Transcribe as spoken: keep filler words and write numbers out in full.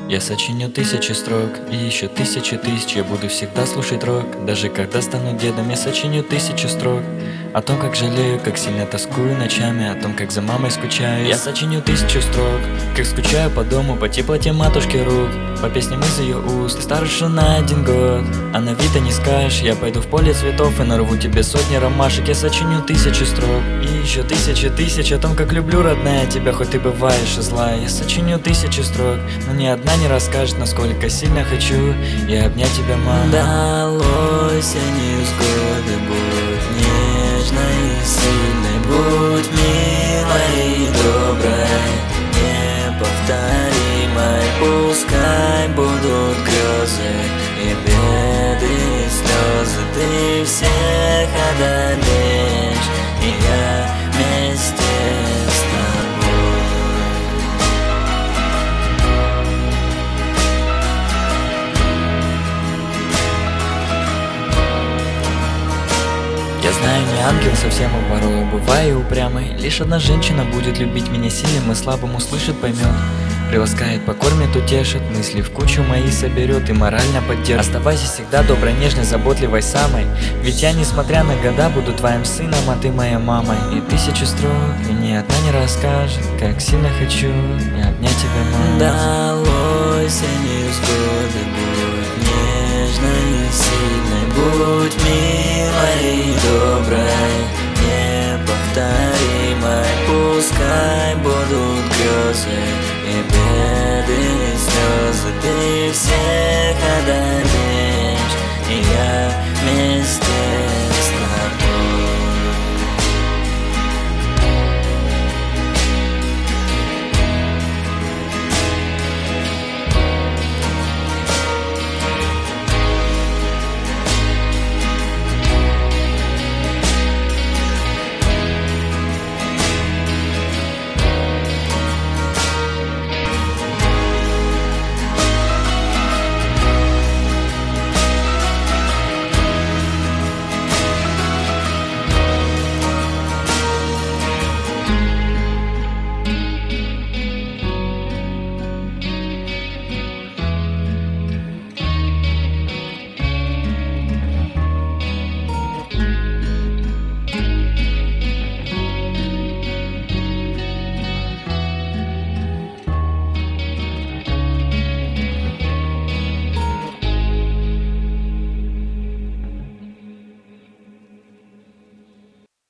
Я сочиню тысячи строк и еще тысячи тысяч. Я буду всегда слушать рок, даже когда стану дедом. Я сочиню тысячи строк о том, как жалею, как сильно тоскую ночами, о том, как за мамой скучаю. Я сочиню тысячу строк, как скучаю по дому, по теплоте матушки рук, по песням из ее уст. Ты старше на один год, а на вид не скажешь. Я пойду в поле цветов и нарву тебе сотни ромашек. Я сочиню тысячи строк и еще тысячи тысяч о том, как люблю, родная, тебя, хоть ты бываешь и злая. Я сочиню тысячи строк, но ни одна не расскажет, насколько сильно хочу я обнять тебя, мама. Далось невзгоды, будь нежной и сильной, будь милой и доброй, неповторимой. Пускай будут грезы и беды, и слезы, ты всех одолеешь, и я вместе с тобой. Я знаю, не ангел совсем, а порой бываю упрямый. Лишь одна женщина будет любить меня сильным и слабым, услышит, поймет, приласкает, покормит, утешит, мысли в кучу мои соберет и морально поддержит. Оставайся всегда доброй, нежной, заботливой самой, ведь я, несмотря на года, буду твоим сыном, а ты моей мамой. И тысячи строк, и ни одна не расскажет, как сильно хочу я обнять тебя, мама. Далось невзгоды, будь нежной и сильной, будь милой